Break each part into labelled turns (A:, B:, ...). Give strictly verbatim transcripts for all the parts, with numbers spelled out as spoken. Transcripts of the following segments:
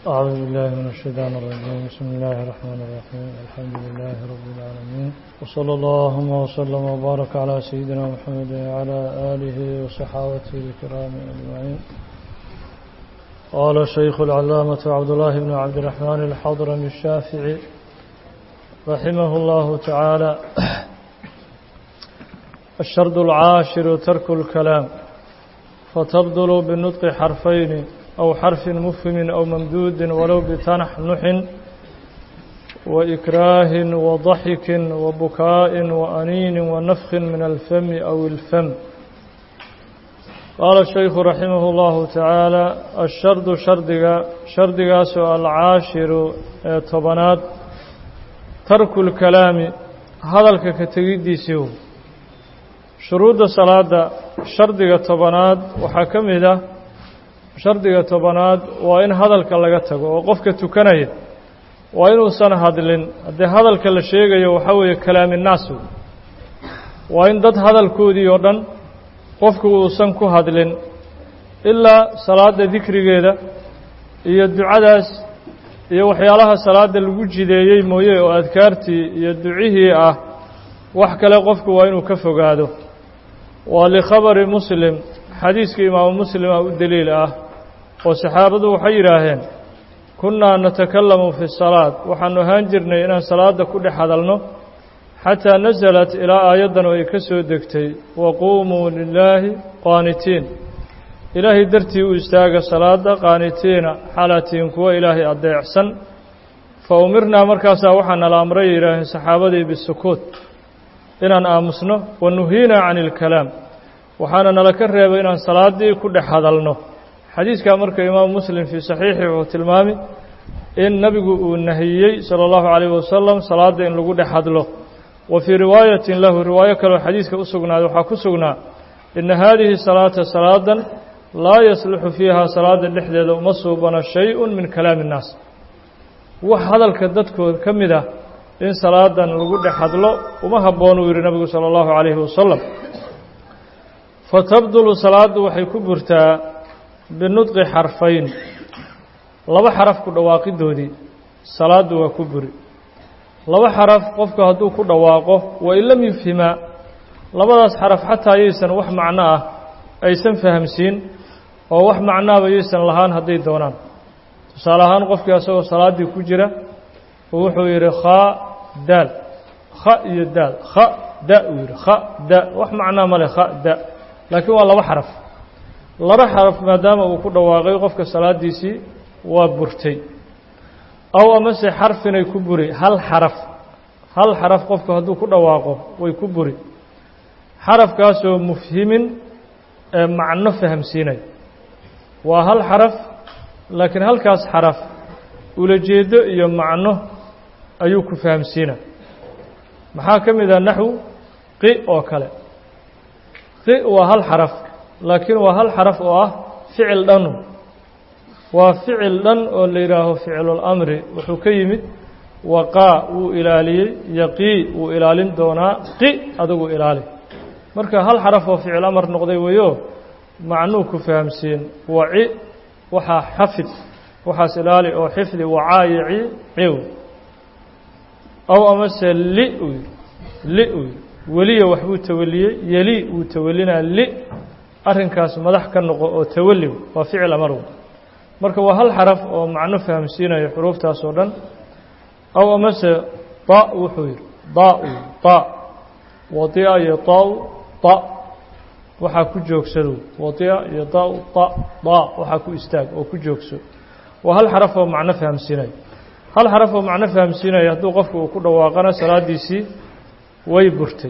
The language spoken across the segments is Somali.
A: أعوذ بالله من الشيطان الرجيم. بسم الله الرحمن الرحيم. الحمد لله رب العالمين، وصلى الله وسلم وبارك على سيدنا محمد وعلى آله وصحابته الكرام أجمعين. قال الشيخ العلامة عبد الله بن عبد الرحمن الحضرمي الشافعي رحمه الله تعالى: الشرط العاشر ترك الكلام، فتبدل بالنطق حرفين أو حرف مفهم أو ممدود ولو بتنحنح وإكراه وضحك وبكاء وأنين ونفخ من الفم أو الفم. قال الشيخ رحمه الله تعالى: الشرط شردقا شردقا سؤال العاشر طبنات ترك الكلام هذا الكتغيدي سيو شروط الصلاة شردقا طبنات وحكمه shardiga tobanaad waa in hadalka laga tago oo qofka tukanaya waa inuusan hadlin. haddii hadalka la sheegayo waxaa weeye kalaaminaas, waa in dad hadalkoodii oo dhan qofku uusan ku hadlin ilaa salaada dikrigeeda iyo ducadaas iyo waxyaalaha salaada lagu jideeyey mooye oo adkaartii iyo ducihii ah. wax kale qofku waa inuu ka fogaado. waa likhabari muslim, xadiiska imaamu muslima u daliil ah oo saxaabadu waxay yidhaaheen: kunnaa natakalamu fi salaad, waxaanu ahaan jirnay inaan salaada ku dhex hadalno xataa nasalat ilaa aayaddan oo ay ka soo degtay: waquumuu lilaahi qaanitiin, ilaahay dartii u istaaga salaada qaanitiina xalatiin kuwa ilaahay adeecsan. fa umirnaa markaasaa waxaa nala amray yidhaaheen saxaabadii bisukuut, inaan aamusno. wa nuhiinaa cani ilkalaam, waxaana nala ka reebay inaan salaaddii ku dhex hadalno. xadiiskaa marka imaamu muslim fii saxiixi wuxuu tilmaamay in nebigu uu nahiyey sala allahu calayhi wasalam salaadda in lagu dhex hadlo. wa fii riwaayatin lahu, riwaayo kaleo xadiiska u sugnaaday waxaa ku sugnaa: ina haadihi salaata salaadan laa yasluxu fiiha, salaada dhexdeeda uma suubana shay-un min kalaami innaas, wax hadalka dadkood ka mid ah in salaadan lagu dhex hadlo uma habboon uu yidhi nebigu sala allahu calayhi wasalam. fatabdulu salaaddu waxay ku burtaa binudqi xarfayn, laba xaraf ku dhawaaqidoodii salaaddu waa ku buri. laba xaraf qofku hadduu ku dhawaaqo wain lam yufhimaa, labadaas xaraf xataa yaysan wax macno ah aysan fahamsiin oo wax macnaaba yaysan lahaan hadday doonaan. tusaale ahaan qofkii asagoo salaaddii ku jira oo wuxuu yidhi khaa daal, kha iyo daal, kha da uu yidhi, kha da, wax macnaa ma leh kha da, laakiin waa laba xaraf. laba xaraf maadaama uu ku dhawaaqay qofka salaadiisii waa burtay. aw amase xarfinay ku buri, hal xaraf hal xaraf qofku hadduu ku dhawaaqo way ku buri. xarafkaasoo mufhimin ee macno fahamsiinay, waa hal xaraf laakiin halkaas xaraf ulajeedo iyo macno ayuu ku fahamsiina. maxaa ka mid ah naxwu qi oo kale. qi waa hal xaraf laakiin waa hal xaraf oo ah ficil dhanu, waa ficil dhan oo la yidhaaho ficlulamri. wuxuu ka yimid waqaa, wuu ilaaliyey, yaqii wuu ilaalin doonaa, qi adigu ilaali. marka hal xaraf oo ficil amar noqday weeyo macnuu ku fahamsiin. waci waxaa xafid, waxaas ilaali oo xifdi. wacaayici ciw. aw amase li u yidhi, li u yidhi weliya waxbuu tawaliyey, yeli wuu tawalinaa, li arrinkaas madax ka noqo oo tawalli waa ficil amar. marka waa hal xaraf oo macno fahamsiinayo xuruuftaas oo dhan. aw amase da wuxuu yidhi, da u yidhi, da. wadia iyo da-u da waxaa ku joogsado, wadia iyo da-u da, da waxaa ku istaag oo ku joogso. waa hal xaraf oo macno fahamsiinayo. hal xaraf oo macno fahamsiinaya hadduu qofku uu ku dhawaaqana salaadiisii way burtay.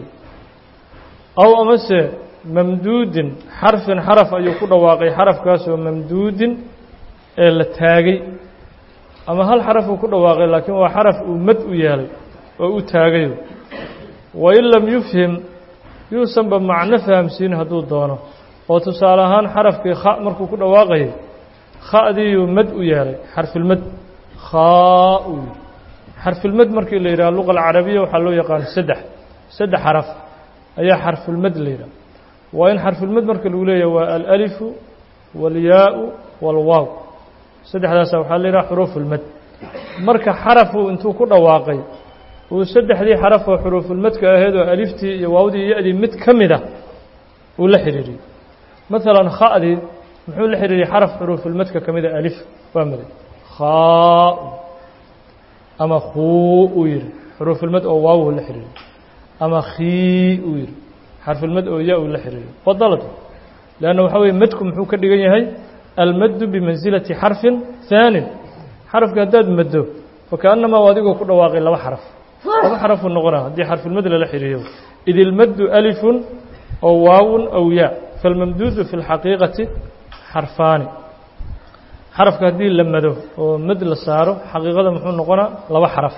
A: aw amase mamduudin, xarfin xaraf ayuu ku dhawaaqay, xarafkaasoo mamduudin ee la taagay. ama hal xaraf uu ku dhawaaqay laakiin waa xaraf uu mad u yeelay oo u taagayo. wain lam yufhim, yuusanba macno fahamsiin hadduu doono. oo tusaale ahaan xarafkii kha markuu ku dhawaaqayay, khadiiyuu mad u yeelay, xarfilmad, khaa u yidhi. xarfilmad markii la yidhaha luqa alcarabiya waxaa loo yaqaan saddex saddex xaraf ayaa xarfulmad la yidhaha. waa in xarfulmad marka lagu leeyahay waa alalifu waalyaau waalwaaw. saddexdaasa waxaa la yidhaha xuruufulmad marka xarafu intuu ku dhawaaqay uu saddexdii xaraf oo xuruufulmadka ahayd oo aliftii iyo waawdii iyo ya'dii mid ka mid ah uu la xidhiiriyey maalan kha'dii muxuu la xidhiiriyey xaraf xuruufulmadka ka mida alif waa maday khaa ama khuu uu yidhi xuruufulmad oo waawu la xidhiiriyey ama khii uu yidhi xarfulmad oo ya uu la xidhiiriyey wadalad leanna waxaa weye madku muxuu ka dhigan yahay almaddu bimansilati xarfin haanin xarafka haddaad maddo fakaannamaa u adigoo ku dhawaaqay laba xaraf laba xarafuu noqonaa haddii xarfulmad lala xidhiiriyo id ilmaddu alifun oo waawun aw yaa falmamduudu fi lxaqiiqati xarfaani xarafka haddii la mado oo mad la saaro xaqiiqada muxuu noqonaa laba xaraf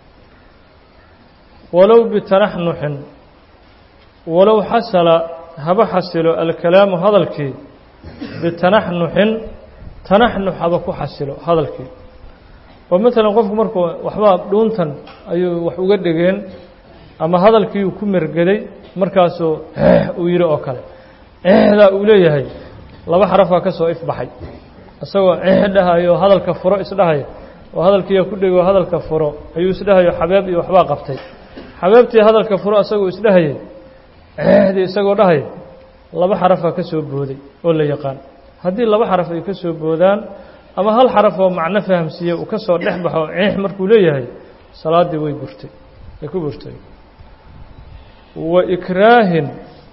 A: walow bitanaxnuxin walow xasala haba xasilo alkalaamu hadalkii bitanaxnuxin tanaxnux haba ku xasilo hadalkii oo maalan qofku markuu waxbaa dhuuntan ayuu wax uga dhegeen ama hadalkiiuu ku mergeday markaasuu uu yidhi oo kale daa uu leeyahay laba xarafaa ka soo ifbaxay isagoo dhahayo hadalka furo isdhahaya oo hadalkiiya ku dhego hadalka furo ayuu isdhahayo xabeeb iyo waxbaa qabtay xabeebtii hadalka furo isagoo isdhahayay dii isagoo dhahaya laba xarafaa ka soo booday oo la yaqaan haddii laba xaraf ay ka soo boodaan ama hal xaraf oo macno fahamsiiye uu ka soo dhex baxo ciix markuu leeyahay salaaddii way burtay way ku burtay wa ikraahin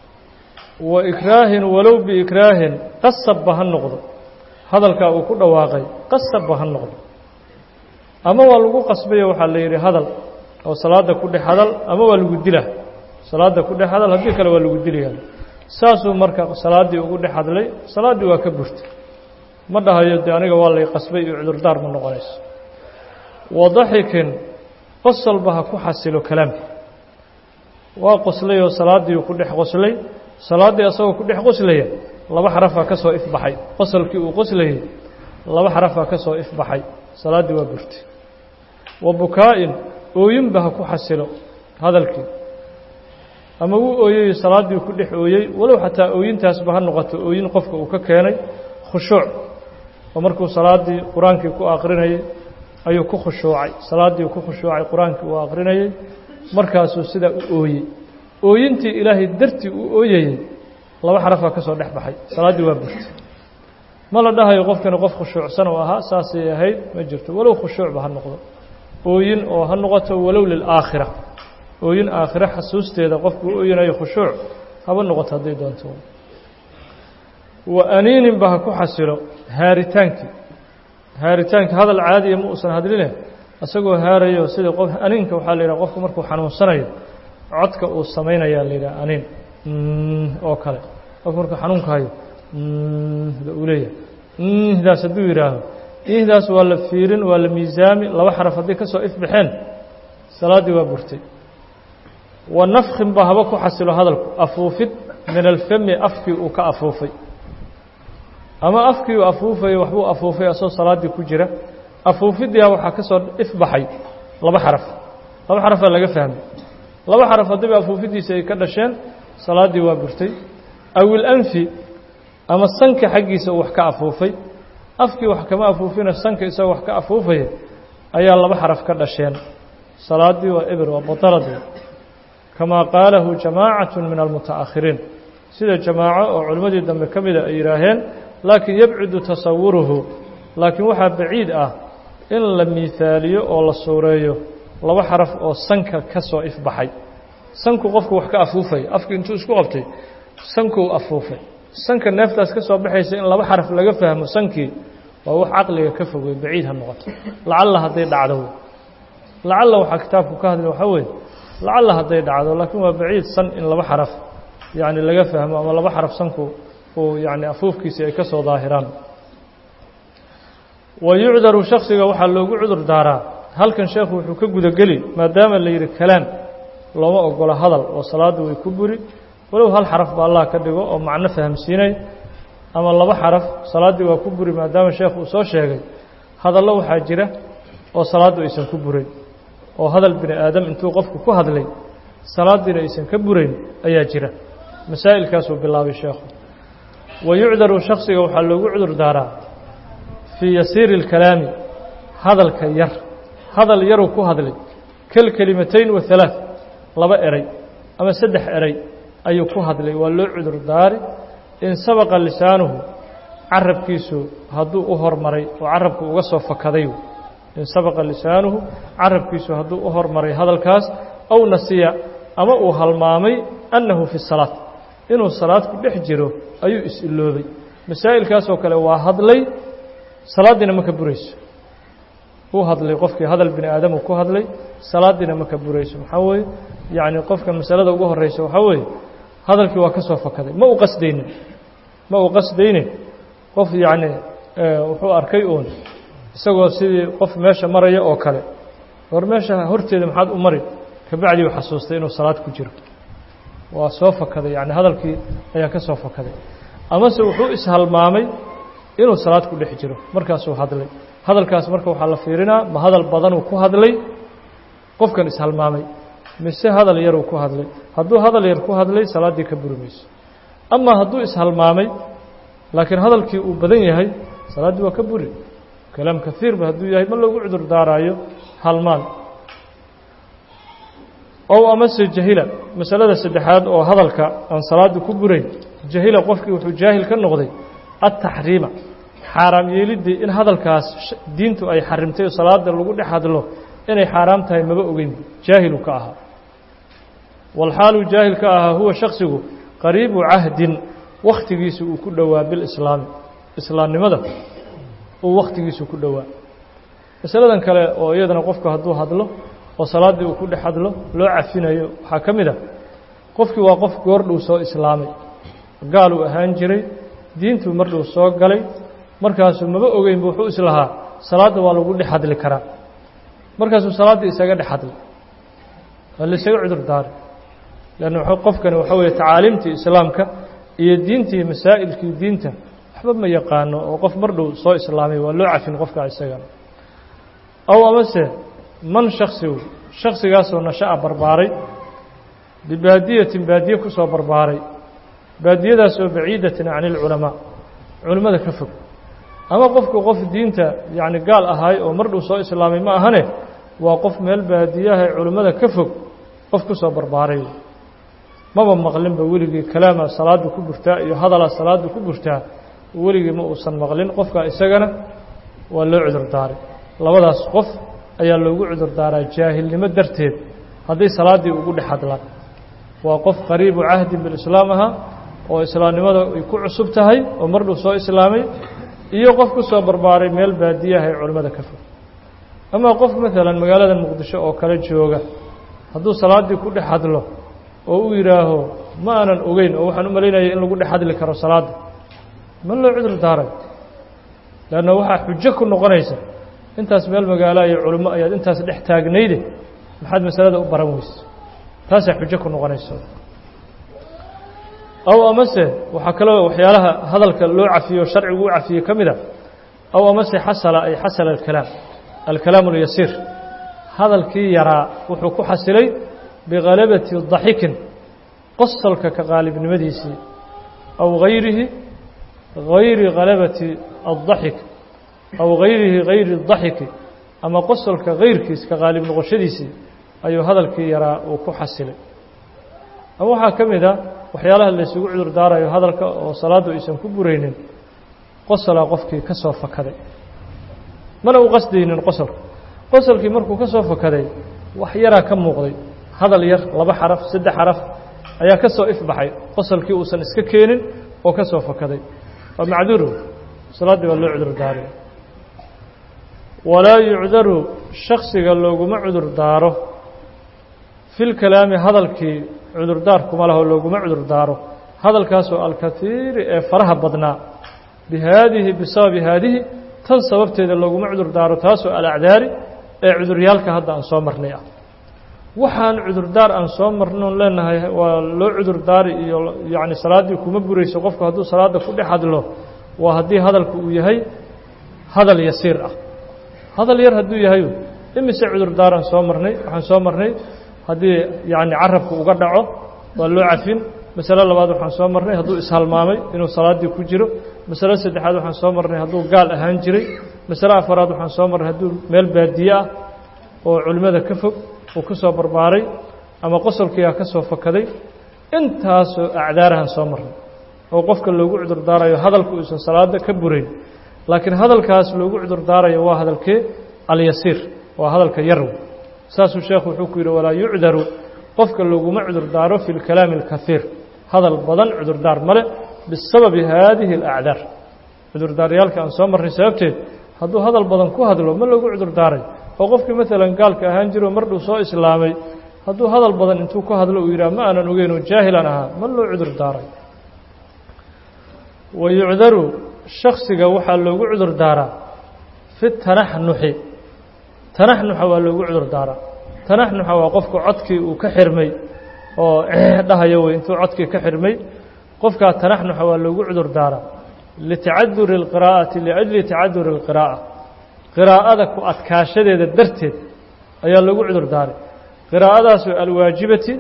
A: wa ikraahin walow biikraahin qasabba ha noqdo hadalkaa uu ku dhawaaqay qasabba ha noqdo ama waa lagu qasbayo waxaa la yidhi hadal oo salaadda ku dhex hadal ama waa lagu dila salaadda ku dhex hadal haddii kale waa lagu dilayaa saasuu marka salaaddii ugu dhex hadlay salaaddii waa ka burtay ma dhahayo dee aniga waa lay qasbay iyo cudurdaar ma noqonayso wadaxikin qosolba ha ku xasilo kalaamka waa qoslay oo salaaddii ku dhex qoslay salaaddii asagoo ku dhex qoslaya laba xarafaa ka soo ifbaxay qosolkii uu qoslayay laba xarafaa ka soo ifbaxay salaaddii waa burtay wa bukaa-in ooyinba ha ku xasilo hadalkii ama wuu ooyey salaaddii ku dhex ooyey walow xataa ooyintaasba ha noqoto ooyin qofka uu ka keenay khushuuc oo markuu salaaddii qur-aankii ku aqrinayay ayuu ku khushuucay salaaddii ku khushuucay qur-aankii uu aqrinayay markaasuu sidaa u ooyey ooyintii ilaahay dartii uu ooyayey laba xarafaa ka soo dhex baxay salaaddii waa burtay ma la dhahayo qofkani qof khushuucsan oo ahaa saasay ahayd ma jirto walow khushuucba ha noqdo ooyin oo ha noqoto walow lilaakhira ooyin aakhire xasuusteeda qofkuu ooyinayo khushuuc haba noqoto hadday doonto wa aniininba ha ku xasilo haaritaankii haaritaanki hadal caadiya ma uusan hadline isagoo haarayo sida qof aniinka waxaa la yidhaha qofku markuu xanuunsanayo codka uu samaynayaa la yidhaha aniin oo kale qofku markuu xanuunka hayo da uu leeyahay ihdaas hadduu yidhaaho ihdaas waa la fiirin waa la miisaami laba xaraf hadday ka soo ifbaxeen salaaddii waa burtay wa nafkin ba haba ku xasilo hadalku afuufid min alfami afkii uu ka afuufay ama afkii uu afuufayay waxbuu afuufay asoo salaaddii ku jira afuufiddiia waxaa ka soo ifbaxay laba xaraf laba xarafaa laga fahmay laba xaraf haddiiba afuufiddiisa ay ka dhasheen salaaddii waa burtay awil anfi ama sanka xaggiisa uu wax ka afuufay afkii wax kama afuufina sanka isagoo wax ka afuufaya ayaa laba xaraf ka dhasheen salaaddii waa eber waa batalad kamaa qaalahu jamaacatu min almuta'akhiriin sida jamaaco oo culimmadii dambe ka mida ay yidhaaheen laakiin yabcudu tasawuruhu laakiin waxaa baciid ah in la miihaaliyo oo la suureeyo laba xaraf oo sanka ka soo ifbaxay sanku qofku wax ka afuufay afkii intuu isku qabtay sankuu afuufay sanka neeftaas ka soo baxaysa in laba xaraf laga fahmo sankii waa wax caqliga ka fogey baciid ha noqoto lacalla hadday dhacdo lacalla waxaa kitaabku ka hadlay waxaa weeye lacalla hadday dhacdo laakiin waa baciid san in laba xaraf yacni laga fahmo ama laba xaraf sanku uu yacni afuufkiisii ay ka soo daahiraan wa yucdaru shaksiga waxaa loogu cudur daaraa halkan sheekhu wuxuu ka gudageli maadaama la yidhi kalaam looma ogola hadal oo salaaddu way ku buri walow hal xaraf ba allah ka dhigo oo macno fahamsiinay ama laba xaraf salaaddii waa ku buri maadaama sheekhu uu soo sheegay hadallo waxaa jira oo salaaddu aysan ku burayn oo hadal bini aadam intuu qofku ku hadlay salaaddiina aysan ka burayn ayaa jira masaa'ilkaasuu bilaabay sheekhu wa yucdaru shaksiga waxaa loogu cudur daaraa fii yasiiri اlkalaami hadalka yar hadal yaruu ku hadlay kalkelimatayn wa halaaث laba eray ama saddex eray ayuu ku hadlay waa loo cudur daari in sabaqa lisaanuhu carabkiisu hadduu u hormaray oo carabku uga soo fakaday in sabaqa lisaanuhu carabkiisu hadduu u hormaray hadalkaas aw nasiya ama uu halmaamay annahu fi salaat inuu salaad ku dhex jiro ayuu is-iloobay masaa'ilkaasoo kale waa hadlay salaaddiina ma ka burayso uu hadlay qofkii hadal bini aadamu ku hadlay salaaddiina ma ka burayso maxaa weeye yacni qofkan masalada ugu horreysa waxaa weeye hadalkii waa ka soo fakaday ma u qasdaynin ma u qasdaynin qof yacni wuxuu arkay uun isagoo sidii qof meesha maraya oo kale hor meesha horteeda maxaad u mari kabacdii uu xasuustay inuu salaad ku jiro waa soo fakaday yacni hadalkii ayaa ka soo fakaday amase wuxuu ishalmaamay inuu salaad ku dhex jiro markaasuu hadlay hadalkaas marka waxaa la fiirinaa ma hadal badanuu ku hadlay qofkan ishalmaamay mise hadal yaruu ku hadlay hadduu hadal yar ku hadlay salaaddii ka buri mayso ama hadduu ishalmaamay laakiin hadalkii uu badan yahay salaaddii waa ka buri kalaam kaiirba hadduu yahay ma loogu cudur daaraayo halmaan ow amase jahila masalada saddexaad oo hadalka aan salaadda ku burayn jahila qofkii wuxuu jaahil ka noqday altaxriima xaaraam yeeliddii in hadalkaas diintu ay xarimtay oo salaada lagu dhex hadlo inay xaaraam tahay maba ogeyn jaahilu ka ahaa walxaalu jaahil ka ahaa huwa shaksigu qariibu cahdin wakhtigiisa uu ku dhowaa bilislaami islaamnimada uu wakhtigiisu ku dhowaa masaladan kale oo iyadana qofku hadduu hadlo oo salaaddii uu ku dhex hadlo loo cafinayo waxaa ka mid ah qofkii waa qof goordhow soo islaamay gaal uu ahaan jiray diintuu mardhow soo galay markaasuu maba ogeynba wuxuu islahaa salaadda waa lagu dhex hadli karaa markaasuu salaaddii isaga dhex hadlay waa la isaga cudur daari leanna qofkani waxa weeye tacaaliimtii islaamka iyo diintii masaa'ilkii diinta waxba ma yaqaano oo qof mardhow soo islaamay waa loo cafin qofkaa isagana aw amase man shaksigu shaksigaasoo nasha'a barbaaray bibaadiyatin baadiye ku soo barbaaray baadiyadaasoo baciidatin can ilculamaa culimmada ka fog ama qofku qof diinta yacni gaal ahaay oo mardhow soo islaamay ma ahane waa qof meel baadiyaha culimmada ka fog qof ku soo barbaaray maba maqlinba weligii kalaama salaaddu ku burtaa iyo hadalaa salaaddu ku burtaa weligii ma uusan maqlin qofka isagana waa loo cudur daaray labadaas qof ayaa loogu cudur daaraa jaahilnimo darteed hadday salaaddii ugu dhex hadlaan waa qof qariibu cahdin bilislaam ahaa oo islaamnimada ay ku cusub tahay oo mardhow soo islaamay iyo qof ku soo barbaaray meel baadiyaha ee culimmada ka fog ama qof maalan magaalada muqdisho oo kale jooga hadduu salaaddii ku dhex hadlo oo uu yidhaaho ma aanan ogeyn oo waxaan u malaynaya in lagu dhex hadli karo salaadda ma loo cudur daaray leanna waxaa xujo ku noqonaysa intaas meel magaalo iyo culimo ayaad intaas dhex taagnayde maxaad masalada u baran weyse taasaa xujo ku noqonaysa aw amase waxaa kaloo waxyaalaha hadalka loo cafiyo sharcigu u cafiye ka mid a aw amase xasala ay xasala alkalaam alkalaamu اlyasiir hadalkii yaraa wuxuu ku xasilay bigalabati daxikin qosolka ka qaalibnimadiisii aw gayrihi gayri galabati الdaxik aw gayrihi gayri الdaxiki ama qosolka gayrkiis ka qaalib noqoshadiisii ayuu hadalkii yaraa uu ku xasilay ama waxaa ka mid a waxyaalaha la isugu cudur daarayo hadalka oo salaaddu aysan ku buraynin qosolaa qofkii ka soo fakaday mana u qasdaynin qosolka qosolkii markuu ka soo fakaday wax yaraa ka muuqday hadal yar laba xaraf saddex xaraf ayaa ka soo ifbaxay qosolkii uusan iska keenin oo ka soo fakaday waa macduuru salaaddii waa loo cudur daaray walaa yucdaru shaksiga looguma cudur daaro fi lkalaami hadalkii cudurdaar kuma laho looguma cudur daaro hadalkaasoo alkaiiri ee faraha badnaa bihaadihi bisababi haadihi tan sababteeda looguma cudur daaro taasoo alacdaari ee cuduryaalka hadda aan soo marnay ah waxaan cudurdaar aan soo marnoon leenahay waa loo cudur daari iyo yacni salaaddii kuma burayso qofku hadduu salaadda ku dhex hadlo waa haddii hadalku uu yahay hadal yasiir ah hadal yar hadduu yahay imise cudurdaar aan soo marnay waxaan soo marnay haddii yacni carabku uga dhaco waa loo cafin masale labaad waxaan soo marnay hadduu ishalmaamay inuu salaaddii ku jiro masale saddexaad waxaan soo marnay hadduu gaal ahaan jiray masale afaraad waxaan soo marray hadduu meel baadiye ah oo culimmada ka fog uu ka soo barbaaray ama qosolkiiaa ka soo fakaday intaasoo acdaarahan soo marray oo qofka loogu cudur daarayo hadalku uusan salaada ka burayn laakiin hadalkaas loogu cudur daarayo waa hadalkee alyasiir waa hadalka yarw saasuu sheekhu wuxuu ku yidhi walaa yucdaru qofka looguma cudur daaro fi lkalaami alkaiir hadal badan cudurdaar male bisababi haadihi alacdaar cudurdaaryaalka aan soo marray sababteed hadduu hadal badan ku hadlo ma loogu cudur daaray oo qofkii maalan gaalka ahaan jiro mar dhuu soo islaamay hadduu hadal badan intuu ku hadlo uu yidhaha ma aanan ogeyn oo jaahilan ahaa ma loo cudur daaray wa yucdaru shaksiga waxaa loogu cudur daaraa fi tanaxnuxi tanaxnuxa waa loogu cudur daaraa tanaxnuxa waa qofka codkii uu ka xirmay oo dhahayo wey intuu codkii ka xirmay qofkaa tanaxnuxa waa loogu cudur daaraa litacaduri اlqiraa'ati liajli tacaduri اlqiraa'a qiraa'ada ku adkaashadeeda darteed ayaa loogu cudur daaray qiraa'adaasoo alwaajibati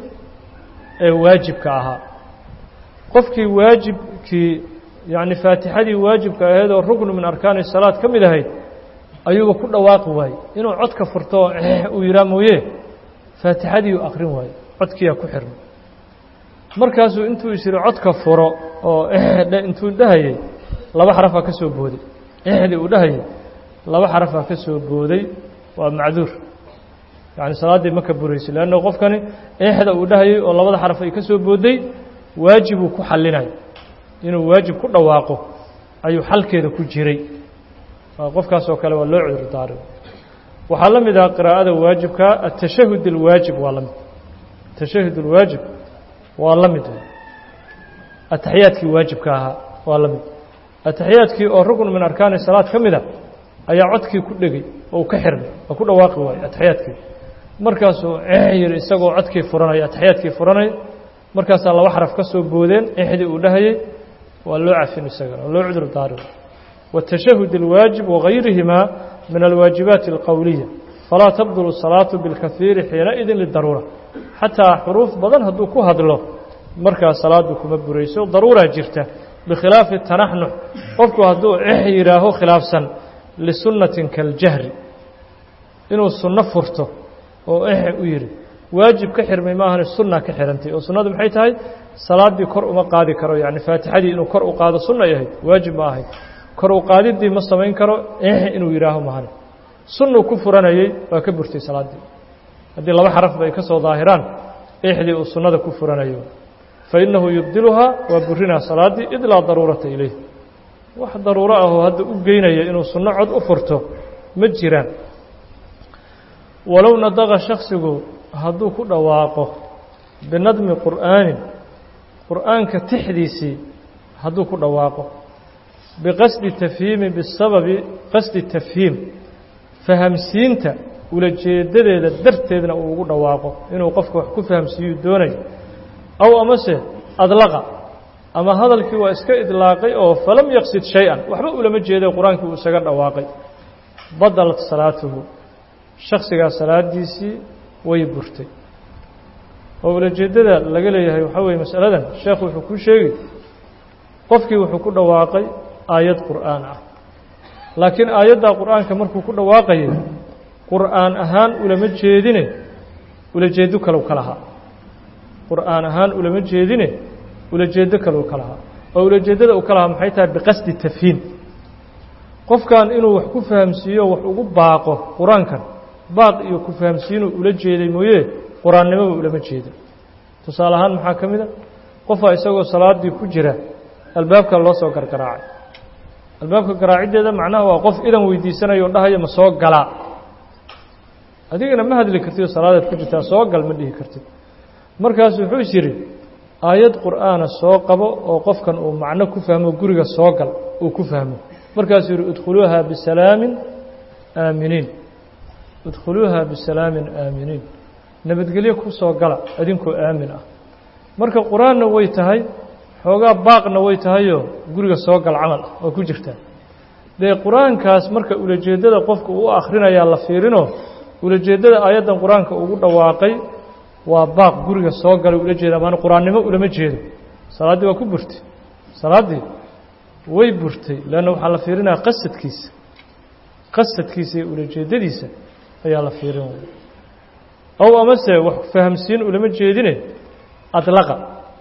A: ee waajibka ahaa qofkii waajibkii yacni faatixadii waajibka ahayd oo ruknu min arkaani salaad ka mid ahayd ayuuba ku dhawaaqi waayey inuu codka furto uu yidhaha mooye faatixadii uu akrin waayo codkiiyaa ku xirmay markaasuu intuu is yidhi codka furo oo intuu dhahayey laba xarafaa ka soo booday exdii uu dhahayey laba xarafaa ka soo booday waa macduur yacni salaaddii ma ka buraysa leanna qofkani exda uu dhahayey oo labada xaraf ay ka soo booday waajibuu ku xallinayo inuu waajib ku dhawaaqo ayuu xalkeeda ku jiray qofkaas oo kale waa loo cudur daaray waxaa la mid ah qiraa'ada waajibka atashahud alwaajib waa la mid atashahud alwaajib waa la mid ataxiyaadkii waajibka ahaa waa la mid ataxiyaadkii oo rukn min arkaani salaad ka mida ayaa codkii ku dhegay oo ka xirmay oo ku dhawaaqi waayey ataxiyaadkii markaasuu yiri isagoo codkii furanaya ataxiyaadkii furanaya markaasaa laba xaraf ka soo boodeen exdii uu dhahayey waa loo cafin isagana waa loo cudur daaray والتشهد الواجب وغيرهما من الواجبات القولية فلا تبطل الصلاة بالكثير حينئذ للضرورة حتى حروف بدن هدو كو هدلو مركا صلاة كما بريسو ضرورة جرته بخلاف التنحنح قفكو هدو احيراه خلاف سن لسنة كالجهر إنه السنة فرته وإحي ويري واجب كحر ميماهن السنة كحرنتي والسنة محيطها صلاة دي كرء ما قادي كرو يعني فاتحة دي إنه كرء قاد السنة يهي واجب ماهي kor u qaadiddii ma samayn karo eh inuu yidhaaho mahane sunnu ku furanayey waa ka burtay salaaddii haddii laba xaraf bay ka soo daahiraan exdii uu sunnada ku furanayo fa innahu yubdiluhaa waa burinaa salaaddii id laa daruurata ilayh wax daruuro ahoo hadda u geynaya inuu sunno cod u furto ma jiraan walow nadaqa shaksigu hadduu ku dhawaaqo binadmi qur'aanin qur'aanka tixdiisii hadduu ku dhawaaqo biqasdi tafhiimi bisababi qasdi tafhiim fahamsiinta ulajeedadeeda darteedna uu ugu dhawaaqo inuu qofka wax ku fahamsiiyu doonayo aw amase adlaqa ama hadalkii waa iska idlaaqay oo falam yaqsid shay-an waxba ulama jeeday qur-aankii uu isaga dhawaaqay badalat salaatuhu shaksigaa salaadiisii way burtay oo ulajeedada laga leeyahay waxaa weeye masaladan sheekhu wuxuu ku sheegi qofkii wuxuu ku dhawaaqay aayad qur'aan ah laakiin aayadda qur'aanka markuu ku dhawaaqayay qur'aan ahaan ulama jeedine ulajeedo kale ka lahaa qur'aan ahaan ulama jeedine ulajeedo kale ka lahaa oo ulajeedada uu ka lahaa maxay tahay biqasdi tafhiim qofkan inuu wax ku fahamsiiyo wax ugu baaqo quraankan baaq iyo ku fahamsiino ula jeeday mooyee quraannimo ulama jeedo tusaale ahaan maxaa ka mid ah qof isagoo salaadii ku jira albaabka loo soo gargaraacay albaabka garaacideeda macnaha waa qof idan weydiisanayo oo dhahayo ma soo galaa adigana ma hadli kartid salaadaad ku jirtaa soo gal ma dhihi kartid markaas wuxuu yiri aayad qur'aana soo qabo oo qofkan uu macno ku fahmo guriga soo gal uu ku fahmo markaas yiri udkhuluha bisalaamin aaminiin udkhuluha bisalaamin aaminiin nabadgelyo ku soo gala adinkoo aamin ah marka quraanna way tahay xoogaa baaqna way tahayo guriga soo gal camal oo ku jirta de quraankaas marka ulajeedada qofku uu akhrinayaa la fiirino ulajeedada aayadan quraanka ugu dhawaaqay waa baaq guriga soo gal ulajeeda baan quraannimo ulama jeedo salaadii waa ku burtay salaadii way burtay laana waxa la fiirinaa qasadkiisa qasadkiisa iyo ulajeedadiisa ayaa la fiirin waya ow amase wax fahamsiin ulama jeedine adlaqa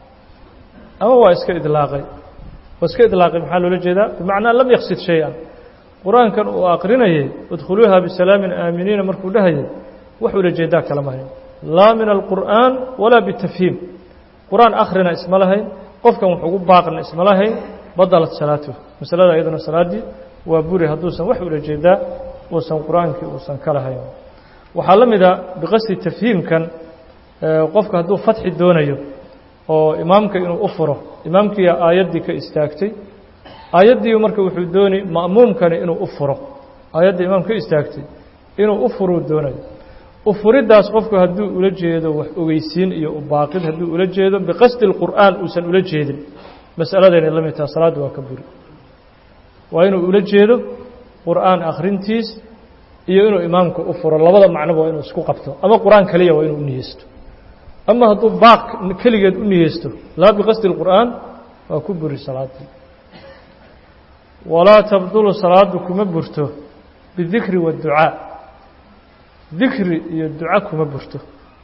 A: ama waa iska idlaaqay waa iska idlaaqay maxaa loola jeedaa bimacnaa lam yaqsid shay-an qur-aankan uu aqrinayay udkhuluuha bisalaamin aaminiina markuu dhahayay wax ulajeedaa kalama hayn laa min alqur'aan walaa bitafhiim qur-aan akhrina isma lahayn qofkan wax ugu baaqna isma lahayn badalat salaatuh masalada iyaduna salaaddii waa buri hadduusan wax ulajeedaa uusan qur-aankii uusan ka lahayn waxaa la mida biqasdi tafhiimkan qofka hadduu fatxi doonayo oo imaamka inuu u furo imaamkiiya aayaddii ka istaagtay aayaddii marka wuxuu dooni ma'muumkani inuu u furo aayaddii imaam ka istaagtay inuu u furuu doonayo u furiddaas qofku hadduu ula jeedo wax ogeysiin iyo u baaqid hadduu ula jeedo biqasdi اlqur'aan uusan ula jeedin mas'aladayna la mid taha salaadda waa ka buri waa inuu ula jeedo qur'aan akhrintiis iyo inuu imaamka u furo labada macnoba waa inuu isku qabto ama qur'aan keliya waa inuu u niyeysto ama hadduu baaq keligeed u niyeysto laa biqasdi اlqur'aan waa ku buri salaaddii walaa tabdulu salaaddu kuma burto bidikri waadducaa dikri iyo duco kuma burto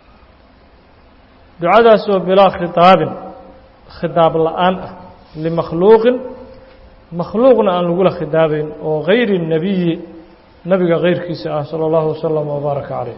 A: ducadaasoo bilaa khitaabin khidaab la'aan ah limakhluuqin makhluuqna aan lagula khidaabayn oo gayri الnebiyi nabiga kayrkiisa ah salى اllahu wasalam wabaaraka calayh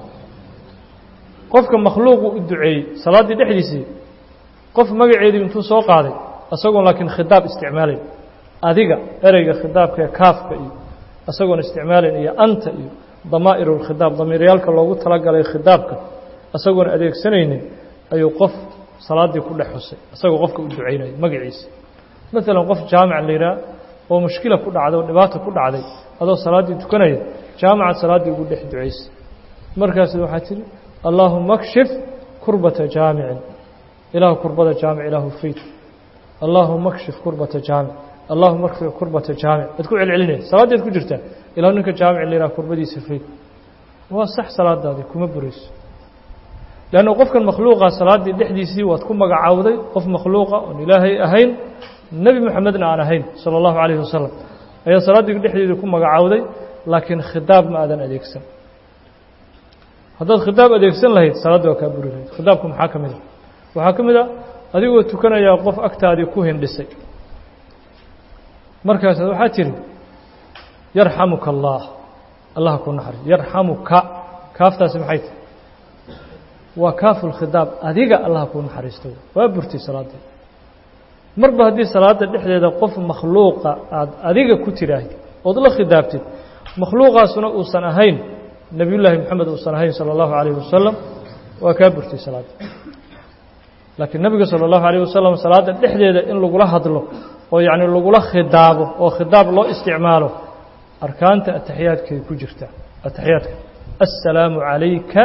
A: qofka makhluuqu u duceeyey salaaddii dhexdiisii qof magaceedii intuu soo qaaday isagoon laakiin khidaab isticmaalayn adiga ereyga khidaabkaee kaafka iyo isagoon isticmaalayn iyo anta iyo damaa'ir اlkhidaab damiiryaalka loogu talagalay khidaabka isagoon adeegsanaynin ayuu qof salaaddii ku dhex xusay isagoo qofka u ducaynaya magaciisa maalan qof jaamic la yidhaha oo mushkila ku dhacday oo dhibaata ku dhacday adoo salaaddii tukanaya jaamicad salaaddii ugu dhex ducaysay markaas waxaa tihi allaahuma kshif kurbata jaamicin ilaahu kurbada jaamic ilaahu fayd allaahuma kshif kurbata jaamic allahuma kshif kurbata jaamic waad ku celcelinaya salaaddeed ku jirtaa ilahu ninka jaamic la yidhaha kurbadiisa fayd waa sax salaadaadii kuma burayso leanna qofkan makhluuqa salaaddii dhexdiisii waad ku magacaawday qof makhluuqa oon ilaahay ahayn nebi moxamedna aan ahayn sala allahu calayhi wasalam ayaa salaaddii dhexdeedii ku magacaawday laakiin khidaab ma aadan adeegsan haddaad khidaab adeegsan lahayd salaadda waa kaa buri lahayd khidaabku maxaa ka mid a waxaa ka mid a adigoo tukanayaa qof agtaadii ku hindhisay markaasaad waxaa tihi yarxamuka allah allah ku naxariis yarxamuka kaaftaasi maxay tahay waa kaafu lkhidaab adiga allah kuu naxariisto waa burtay salaaddii marba haddii salaadda dhexdeeda qof makhluuqa aad adiga ku tiraahid ood la khidaabtid makhluuqaasuna uusan ahayn nebiyullaahi moxamed uusan ahayn sala allahu calayhi wasalam waa kaa burtay salaadda laakiin nebiga sala allahu calayh wasalam salaadda dhexdeeda in lagula hadlo oo yacni lagula khidaabo oo khidaab loo isticmaalo arkaanta ataxiyaadkay ku jirta ataxiyaadka assalaamu calayka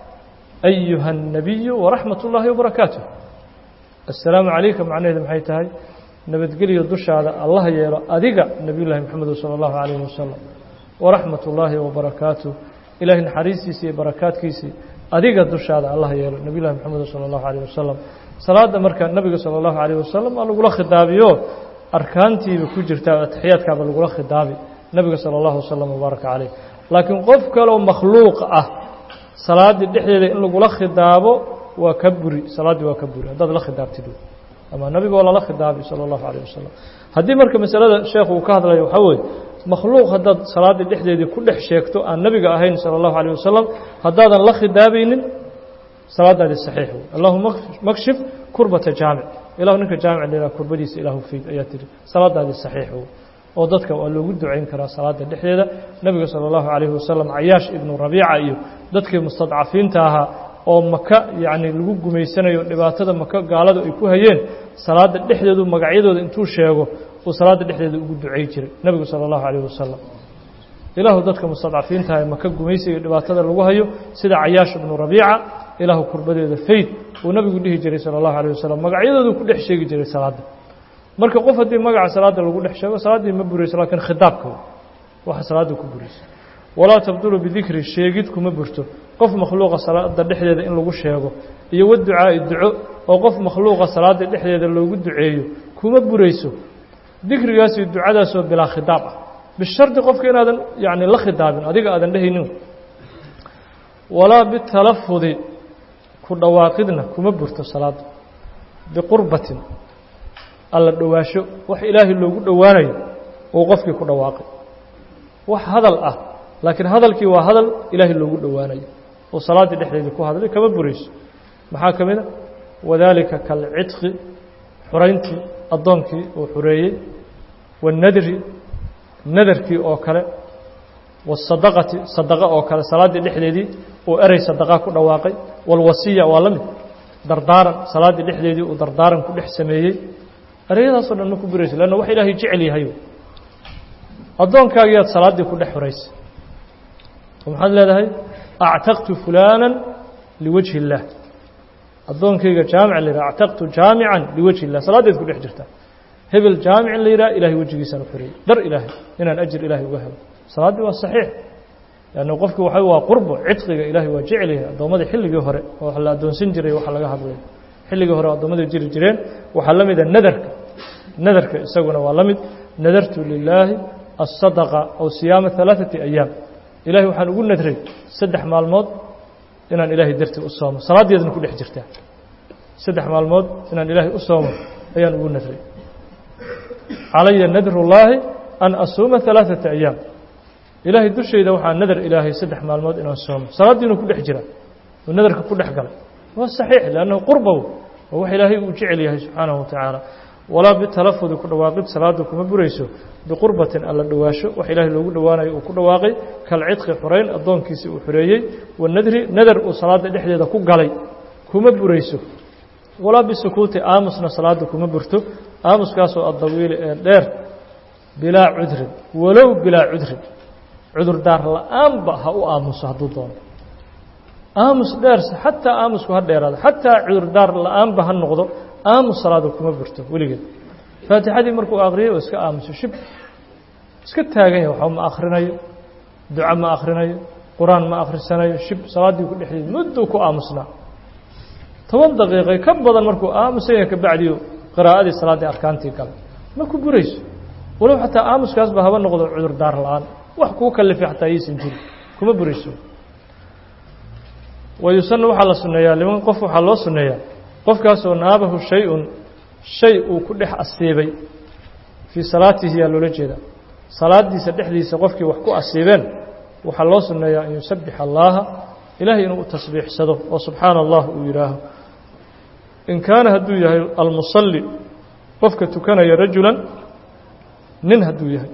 A: ayuha الnabiyu waraxmat ullaahi wabarakaatuh assalaamu calayka macnaheedu maxay tahay nabadgelyo dushaada allah yeelo adiga nebiy llaahi moxamed salى اllahu calayhi wasalam waraxmat ullaahi wabarakaatuh ilaahay naxariistiisa iyo barakaadkiisii adiga dushaada allah yeelo nebiy llahi moxamed salى اllahu calayh wasalam salaadda marka nebiga salى اllahu calayh wasalam aa lagula khidaabiyo arkaantiiba ku jirta ataxiyaadkaaba lagula khidaabi nebiga salى اllahu wasalam wabaaraka calayh laakiin qof kaloo makhluuq ah salaaddii dhexdeeda in lagula khidaabo waa ka buri salaaddii waa ka buri haddaad la khidaabtid ama nebiga waa lala khidaabi salى اllahu calayh wasalam haddii marka masalada sheekhu uu ka hadlayo waxaa weeye makhluuq haddaad salaaddii dhexdeedii ku dhex sheegto aan nebiga ahayn salى اllahu calayh wasalam haddaadan la khidaabaynin salaadaadii saxiix wey allahuma makshif kurbata jaamic ilahu ninka jaamic la yidhaha kurbadiisa ilaahu fayd ayaa tihi salaadaadii saxiix wey oo dadka waa loogu ducayn karaa salaada dhexdeeda nebiga salى اllahu calayhi wasalam cayaash ibnu rabiica iyo dadkii mustadcafiinta ahaa oo maka yacni lagu gumaysanayo dhibaatada maka gaaladu ay ku hayeen salaadda dhexdeedu magacyadooda intuu sheego uu salaadda dhexdeeda ugu ducay jiray nebigu salى اllahu calayh wasalam ilaahu dadka mustadcafiinta ah ee maka gumaysiga dhibaatada lagu hayo sida cayaash ibnu rabiica ilaahu kurbadeeda fayd uu nebigu dhihi jiray salى اllahu calayh wasalam magacyadoodu ku dhex sheegi jiray salaadda marka qof haddii magaca salaadda lagu dhex sheego salaaddii ma burayso laakiin khidaabka waxa salaadda ku burayso walaa tabdulu bidikri sheegid kuma burto qof makhluuqa salaadda dhexdeeda in lagu sheego iyo waducaa'i duco oo qof makhluuqa salaadda dhexdeeda loogu duceeyo kuma burayso dikrigaas iyo ducadaasoo bilaa khidaab ah bishardi qofka inaadan yani la khidaabin adiga aadan dhehaynin walaa bitalafudi ku dhawaaqidna kuma burto salaada biqurbatin alla dhawaasho wax ilaahay loogu dhowaanayo oo qofkii ku dhawaaqay wax hadal ah laakiin hadalkii waa hadal ilaahay loogu dhowaanayo oo salaadii dhexdeedii ku hadlay kama burayso maxaa ka mid a wadaalika kalcidqi xurayntii addoonkii uu xureeyey waannadri nadarkii oo kale waasadaqati sadaqa oo kale salaaddii dhexdeedii uu erey sadaqa ku dhawaaqay walwasiya waa la mid dardaaran salaaddii dhexdeedii uu dardaaran ku dhex sameeyey ereyadaasoo dhan ma ku burayso leanna wax ilaahay jecel yahay addoonkaagiyaad salaaddii ku dhex xuraysay oo maxaad leedahay actaqtu fulaanan liwajhi illaah addoonkayga jaamic la yidhaha actaqtu jaamican liwajhi illah salaaddeed ku dhex jirtaa hebel jaamicin la yidhaha ilahay wejigiisaan u xuriyey dar ilaahay inaan ajir ilaahay uga helo salaaddii waa saxiix leanna qofki waxa waa qurbo cidqiga ilaahay waa jecel yahay addoommadii xilligii hore oo wax la addoonsan jiray waxa laga hadlay xilligii hore addoommadii jiri jireen waxaa la mida nadarka nadarka isaguna waa la mid nadartu lilaahi asadaqa aw siyaama halaaثati ayaam ilahay waxaan ugu nadray saddex maalmood inaan ilaahay dartii u soomo salaaddeedna ku dhex jirtaa saddex maalmood inaan ilaahay u soomo ayaan ugu nadray calaya nadru llaahi an asuuma halaaثata ayaam ilaahay dushayda waxaa nadar ilaahay saddex maalmood inaan soomo salaaddiina ku dhex jira oo nadarka ku dhex galay waa saxiix lannahu qurbow oo wax ilaahay uu jecel yahay subxaanahu watacaala walaa bitalafudi ku dhawaaqid salaaddu kuma burayso biqurbatin alla dhawaasho wax ilaahay loogu dhowaanayo uu ku dhawaaqay kalcidqi xurayn addoonkiisii uu xureeyey wanadri nadar uu salaadda dhexdeeda ku galay kuma burayso walaa bisukuuti aamusna salaadda kuma burto aamuskaasoo addawiili ee dheer bilaa cudrin walow bilaa cudrin cudurdaar la-aanba ha u aamuso hadduu doono aamus dheerse xataa aamusku ha dheeraado xataa cudurdaar la-aanba ha noqdo aamus salaada kuma burto weligeed faatixadii markuu akhriyay oo iska aamuso shib iska taagan yahay waxba ma akhrinayo duco ma akhrinayo qur-aan ma akhrisanayo shib salaaddii ku dhexdeed mudduu ku aamusnaa toban daqiiqay ka badan markuu aamusan yahay kabacdiyo qiraa'adii salaaddii arkaantii galay ma ku burayso walow xataa aamuskaasba haba noqdo cudurdaar la-aan wax kuu kalifay xataa ayaysan jirin kuma burayso wayusana waxaa la sunneeyaa liman qof waxaa loo sunneeyaa qofkaasoo naabahu shay-un shay uu ku dhex asiibay fii salaatihi yaa loola jeedaa salaaddiisa dhexdiisa qofkii wax ku asiibeen waxaa loo sunneeyaa an yusabbix allaaha ilaahay inuu u tasbiixsado oo subxaana allah uu yidhaaho in kaana hadduu yahay almusalli qofka tukanaya rajulan nin hadduu yahay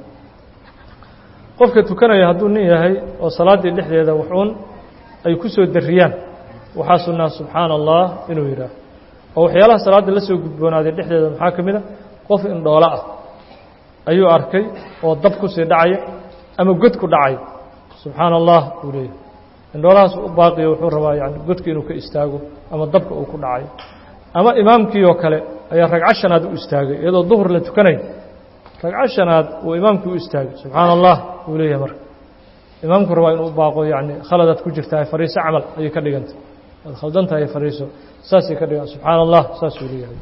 A: qofka tukanaya hadduu nin yahay oo salaaddii dhexdeeda waxuun ay ku soo darriyaan waxaa sunnaa subxaana allah inuu yidhaaho oo waxyaalaha salaadda la soo gudboonaaday dhexdeeda maxaa ka mid a qof indhoolo ah ayuu arkay oo dab kusii dhacaya ama god ku dhacaya subxaana allah uu leeyahay indhoolahaas u baaqiyo wuxuu rabaa yani godka inuu ka istaago ama dabka uu ku dhacayo ama imaamkii oo kale ayaa ragco shanaad u istaagay iyadoo duhur la tukanayo ragco shanaad uu imaamkii u istaagay subxaana allah uu leeyahay marka imaamku rabaa inuu u baaqo yani khaladaad ku jirtaa fariiso camal ayay ka dhigantay waad khaldan tahay fariiso saasay ka dhigan subxaana allah saasuu leeyahay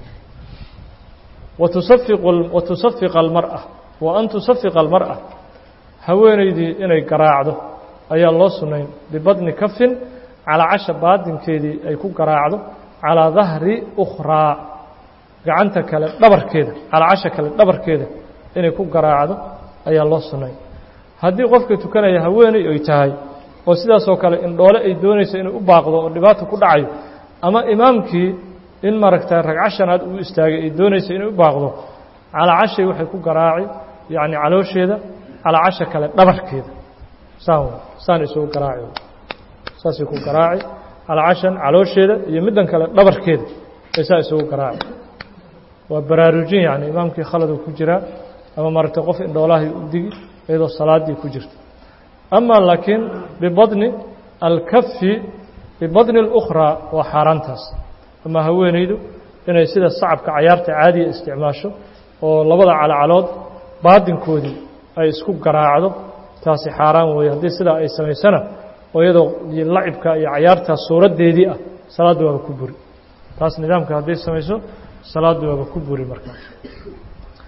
A: watusafiqu watusafiqa almar'a wa an tusafiqa almar'a haweenaydii inay garaacdo ayaa loo sunnayn bibadni kafin calaa casha baadinkeedii ay ku garaacdo calaa dahri ukhraa gacanta kale dhabarkeeda calaa casha kale dhabarkeeda inay ku garaacdo ayaa loo sunnayn haddii qofka tukanaya haweeney ay tahay oo sidaasoo kale indhoole ay doonayso inay u baaqdo oo dhibaato ku dhacayo ama imaamkii in maaragta ragco shanaad uu istaagay ay doonayso inay u baaqdo calaa cashay waxay ku garaaci yacni caloosheeda calaa casha kale dhabarkeeda saan saan isugu garaaci saasay ku garaaci calaa cashan caloosheeda iyo middan kale dhabarkeeda ay saa isugu garaaci waa baraarujin yacni imaamkii khaladu ku jiraa ama maaragtay qof indhoolahay u digi iyadoo salaaddii ku jirto ama laakiin bibadni alkafi bibadni اlukhraa waa xaaraantaas ama haweenaydu inay sida sacabka cayaarta caadiya isticmaasho oo labada calacalood baadinkoodii ay isku garaacdo taasi xaaraan weeye haddii sidaa ay samaysana oo iyadoo lacibka iyo cayaartaas suuraddeedii ah salaaddu waaba ku buri. taas nidaamka hadday samayso salaaddu waaba ku buri markaa.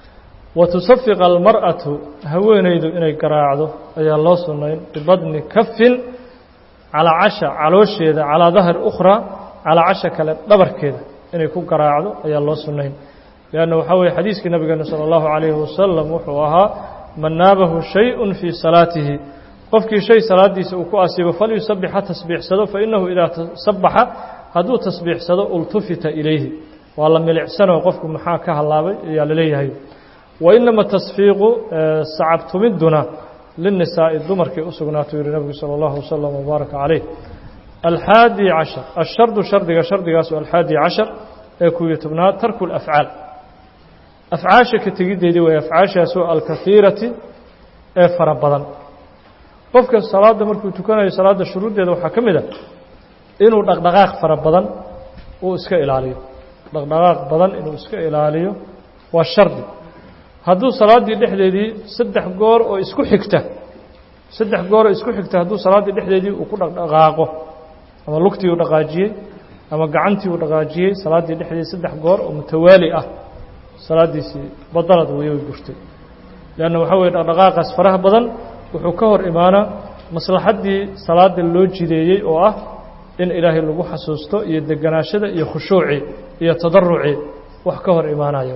A: وتصفق المرأة هوينيد إنay garaacdo ayaa loo sunayn bibadni kafin calى casha caloosheeda calىa dahri أkhرى calىa casha kale dhabarkeeda inay ku garaacdo ayaa loo sunayn لأnna waxaa weye xadiiskii nabigeena salى الlahu عalayه wasalam wuxuu ahaa man naabahu شhayء fii salaatihi qofkii shay salaadiisa uu ku asiibo falyusabix ha tasbiixsado fainahu idaa sabaxa hadduu tasbiixsado ultufita ilayhi waa la milicsano qofku maxaa ka halaabay ayaa laleeyahay wainama tasfiiqu sacabtumiduna liلnisaaءi dumarkay u sugnaato yihi nabigu salى اllahu wasalam wbaaraka calayh alxaadi cashar ashardu shardiga shardigaasu alxaadi cashar ee kuwiyo tobnaad tarku اlafcaal afcaasha ka tegiddeedii way afcaashaasoo alkahiirati ee fara badan qofka salaada markuu tukanayo salaada shuruuddeeda waxaa ka mid a inuu dhaqdhaqaaq fara badan uu iska ilaaliyo dhaqdhaqaaq badan inuu iska ilaaliyo waa shardi hadduu salaaddii dhexdeedii saddex goor oo isku xigta saddex goor oo isku xigta hadduu salaaddii dhexdeedii uu ku dhaqdhaqaaqo ama lugtii uu dhaqaajiyey ama gacantii uu dhaqaajiyey salaaddii dhexdeedii saddex goor oo mutawaali ah salaaddiisii badalad weeye way burtay leanna waxaa weye dhaqdhaqaaqaas faraha badan wuxuu ka hor imaanaa maslaxaddii salaada loo jideeyey oo ah in ilaahay lagu xasuusto iyo deganaashada iyo khushuuci iyo tadaruci wax ka hor imaanayo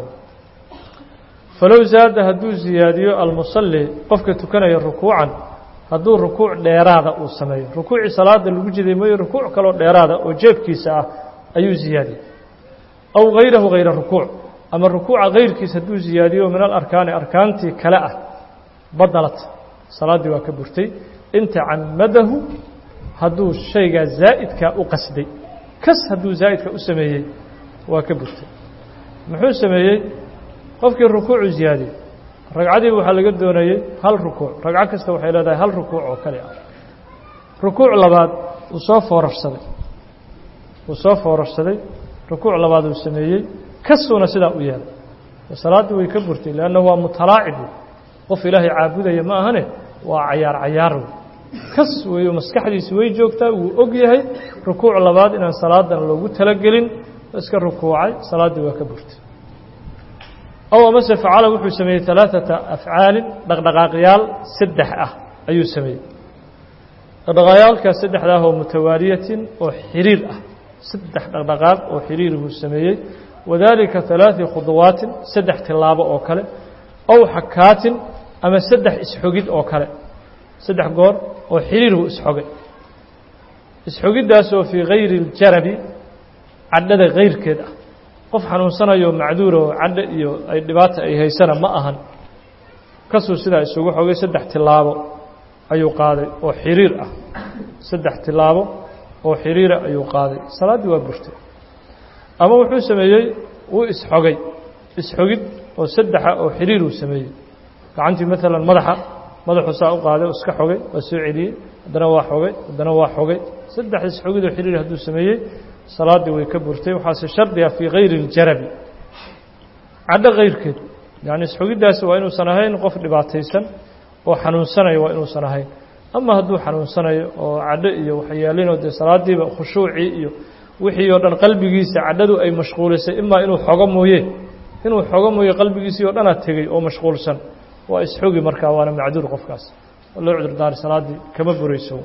A: falow zaada hadduu ziyaadiyo almusalli qofka tukanaya rukuucan hadduu rukuuc dheeraada uu sameeyo rukuucii salaada lagu jiday mooye rukuuc kaloo dheeraada oo jeebkiisa ah ayuu ziyaadiyey aw hayrahu hayra rukuuc ama rukuuca kayrkiis hadduu ziyaadiyo min alarkaani arkaantii kale ah badalat salaaddii waa ka burtay in tacamadahu hadduu shaygaa zaa'idkaa u qasday kas hadduu zaa'idka u sameeyey waa ka burtay muxuu sameeyey qofkii rukuucu ziyaadiyey ragcadiiba waxaa laga doonayey hal rukuuc ragco kasta waxay leedahay hal rukuuc oo kale ah rukuuc labaad uu soo foorarsaday uu soo foorarsaday rukuuc labaad uu sameeyey kasuuna sidaa u yeelay salaaddii way ka burtay leannahu waa mutalaacib qof ilaahay caabudaya ma ahane waa cayaar cayaar wey kas weeyo maskaxdiisi way joogtaa wuu og yahay rukuuc labaad inaan salaadan loogu talagelin iska rukuucay salaaddii waa ka burtay aw amase facala wuxuu sameeyey alaaثata afcaalin dhaqdhaqaaqyaal saddex ah ayuu sameeyey dhaqdhaqaaqyaalkaas saddexdaah oo mutawaaliyatin oo xiriir ah saddex dhaqdhaqaaq oo xiriir buu sameeyey wadalika ثalaaثi khudwaatin saddex tilaabo oo kale aw xakaatin ama saddex isxogid oo kale saddex goor oo xiriir buu isxogay isxogiddaasoo fii gayri اljarabi cadhada kayrkeed ah qof xanuunsanayo macduur oo cadho iyo ay dhibaata ay haysana ma ahan kasuu sidaa isugu xogay saddex tilaabo ayuu qaaday oo xiriir ah saddex tilaabo oo xiriira ayuu qaaday salaaddii waa burtay ama wuxuu sameeyey wuu isxogay isxogid oo saddexa oo xiriir uu sameeyey gacantii maalan madaxa madaxuu saa u qaaday oo iska xogay waa soo celiyey haddana waa xogay haddana waa xogay saddex isxogid oo xiriir hadduu sameeyey salaaddii way ka burtay waxaase shardiga fii gayri اljarabi cadho kayrkeed yacni isxogiddaasi waa inuusan ahayn qof dhibaataysan oo xanuunsanayo waa inuusan ahayn ama hadduu xanuunsanayo oo cadho iyo waxyaalinoo dee salaaddiiba khushuucii iyo wixii oo dhan qalbigiisa cadhadu ay mashquulisay imaa inuu xogo mooye inuu xogo mooye qalbigiisii oo dhanaa tegey oo mashquulsan waa isxogi markaa waana macduur qofkaas oo loo cudurdaari salaaddii kama burayso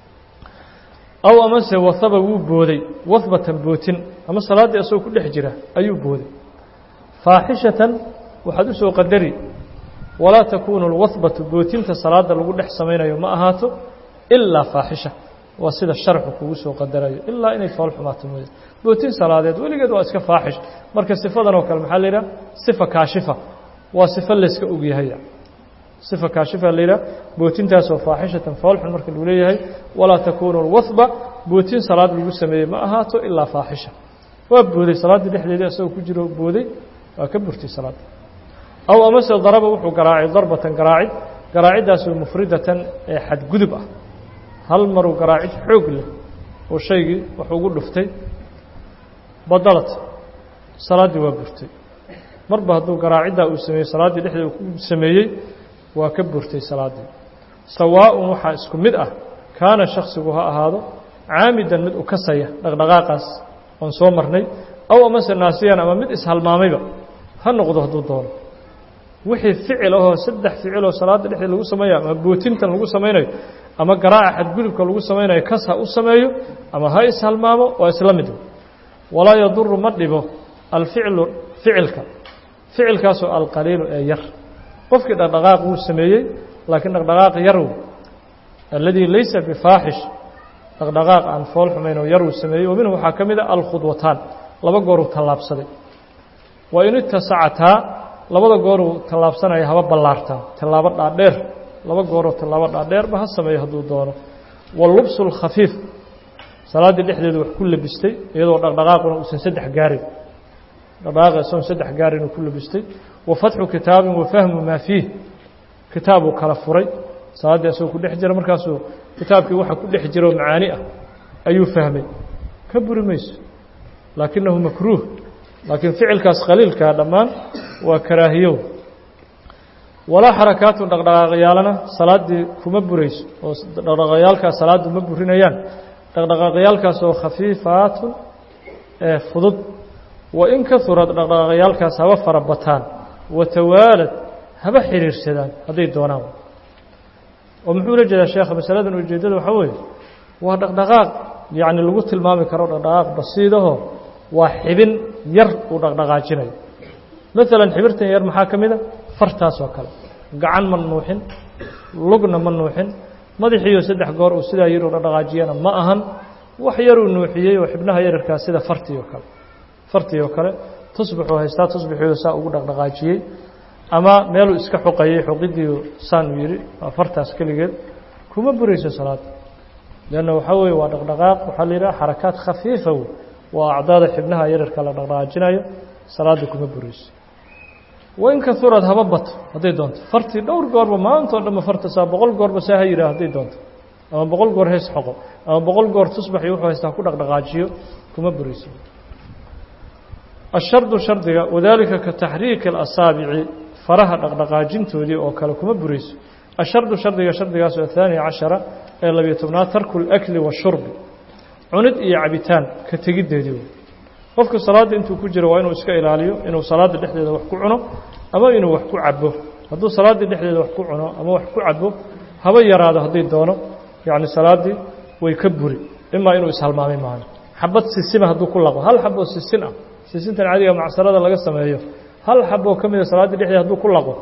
A: aw amase wahaba wuu booday wahbatan bootin ama salaaddii asagoo ku dhex jira ayuu booday faaxishatan waxaad u soo qadari walaa takuunu alwahbatu bootinta salaadda lagu dhex samaynayo ma ahaato ilaa faaxisha waa sida sharxu kugu soo qadarayo ilaa inay fool xumaato mooye bootin salaadeed weligeed waa iska faaxish marka sifadan oo kale maxaa la yidhaha sifa kaashifa waa sifo layska ogyahay sifa kaashifa la yidhaha bootintaasoo faaxishatan foolxun marka lagu leeyahay walaa takuunu alwahba bootin salaad lagu sameeyey ma ahaato ilaa faaxisha waa booday salaaddii dhexdeedii asagoo ku jiro booday waa ka burtay salaadda aw amase daraba wuxuu garaacay darbatan garaacid garaaciddaasoo mufridatan ee xadgudub ah hal maruu garaacid xoog leh oo shaygii wax ugu dhuftay badalad salaaddii waa burtay marba hadduu garaaciddaa uu sameeyey salaaddii dhexdeeda ku sameeyey waa ka burtay salaaddii sawaaءun waxaa isku mid ah kaana shaksigu ha ahaado caamidan mid u kasaya dhaqdhaqaaqaas oon soo marnay aw amase naasiyan ama mid ishalmaamayba ha noqdo hadduu doono wixii ficil ah oo saddex ficil oo salaada dhexdeeda lagu sameeyo ama bootintan lagu sameeyo ama garaaca xadgudubka lagu sameeyo kas ha u sameeyo ama ha ishalmaamo waa isla mid walaa yadur ma dhibo alficlu ficilka ficilkaas oo alqaliil ee yar qofkii dhaqdhaqaaq uu sameeyay laakiin dhaqdhaqaaq yar alladii laysa bifaaxish dhaqdhaqaaq aan fool xumayn oo yar uu sameeyay minhu waxaa ka mid ah alkhudwataan laba goor uu tallaabsaday waa in tasacataa labada goor uu tallaabsanaya haba ballaartaa tallaabo dhaadheer laba goor oo tallaabo dhaadheer ba ha sameeyo hadduu doono wallubsu lkhafiif salaaddii dhexdeedu wax ku labistay iyadoo dhaqdhaqaaquna uusan saddex gaarin dhaqdhaqaaqa isagoon saddex gaarin uu ku labistay wa fatxu kitaabin wa fahmu maa fiih kitaabuu kala furay salaaddii isagoo ku dhex jira markaasuu kitaabkii waxa ku dhex jira oo macaani ah ayuu fahmay ka buri mayso laakinahu makruuh laakiin ficilkaas qaliilkaa dhammaan waa karaahiyow walaa xarakaatu dhaqdhaqaaqyaalana salaaddii kuma burayso oo dhaqdhaqaaqyaalkaas salaaddu ma burinayaan dhaqdhaqaaqyaalkaas oo khafiifaatun ee fudud wa in kaurad dhaqdhaqaaqyaalkaas haba fara bataan watawaalad haba xiriirsadaan hadday doonaan oo muxuu la jeedaa sheekha masaladan ujeeddada waxaa weeye waa dhaqdhaqaaq yacni lagu tilmaami karo dhaqdhaqaaq basiidahoo waa xibin yar uu dhaqdhaqaajinayo maalan xibirtan yar maxaa ka mid a fartaas oo kale gacan ma nuuxin lugna ma nuuxin madaxiiyo saddex goor uu sidaa yar u dhaqdhaqaajiyana ma ahan wax yaruu nuuxiyey oo xibnaha yararkaa sida fartii oo kale fartii oo kale tusbixuu haystaa tusbixiiu saa ugu dhaqdhaqaajiyey ama meeluu iska xoqayey xoqidiiu saanuu yidhi waa fartaas keligeed kuma burayso salaada leanna waxaa weeye waa dhaqdhaqaaq waxaa la yidhaha xarakaad khafiifa wey waa acdaada xibnaha yararka la dhaqdhaqaajinayo salaada kuma burayso wain kaurad haba bato hadday doonto fartii dhowr goorba maantao dhanba farta saa boqol goorba saa ha yidhaah hadday doonto ama boqol goor hees xoqo ama boqol goor tusbax iyo wuxuu haystaa ku dhaqdhaqaajiyo kuma burayso ashardu shardiga wadaalika ka taxriiki alasaabici faraha dhaqdhaqaajintoodii oo kale kuma burayso ashardu shardiga shardigaas oo haaniya cashara ee labiyo tobnaad tarku lakli washurbi cunid iyo cabitaan ka tegiddeedii wey qofku salaadda intuu ku jiro waa inuu iska ilaaliyo inuu salaadda dhexdeeda wax ku cuno ama inuu wax ku cabo hadduu salaaddii dhexdeeda wax ku cuno ama wax ku cabo haba yaraado hadday doono yacni salaaddii way ka buri imaa inuu ishalmaamay maahan xabad sisima hadduu ku laqo hal xaboo sisin ah sisintan caadiga macsarada laga sameeyo hal xaboo ka mida salaaddii dhexdeeda hadduu ku laqo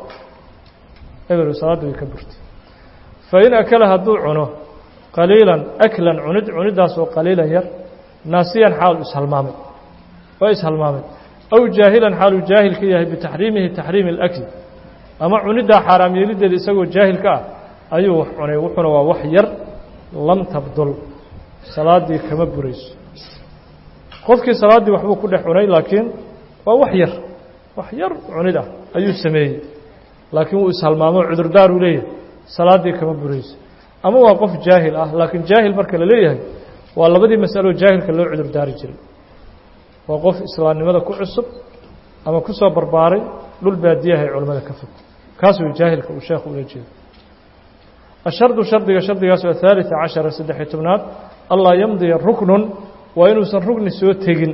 A: eberu salaadda way ka burtay fa in akala hadduu cuno qaliilan aklan cunid cunidaas oo qaliilan yar naasiyan xaal ishalmaamay waa ishalmaamay aw jaahilan xaaluu jaahil ka yahay bitaxriimihi taxriimi alakli ama cuniddaa xaaraam yeelideeda isagoo jaahil ka ah ayuu wax cunay wuxuuna waa wax yar lam tabdul salaaddii kama burayso qofkii salaaddii waxbuu ku dhex cunay laakiin waa wax yar wax yar cunid ah ayuu sameeyey laakiin wuu ishalmaamo cudurdaaruu leeyahay salaaddii kama burayso ama waa qof jaahil ah laakiin jaahil marka la leeyahay waa labadii masalo jaahilka loo cudurdaari jiray waa qof islaamnimada ku cusub ama ku soo barbaaray dhul baadiyaha ee culimmada ka fog kaas way jaahilka uu sheekhu ula jeedo ashardu shardiga shardigaas oo haalita cashara saddex-iyo tobnaad allaa yamdiya ruknun waa inuusan rugni soo tegin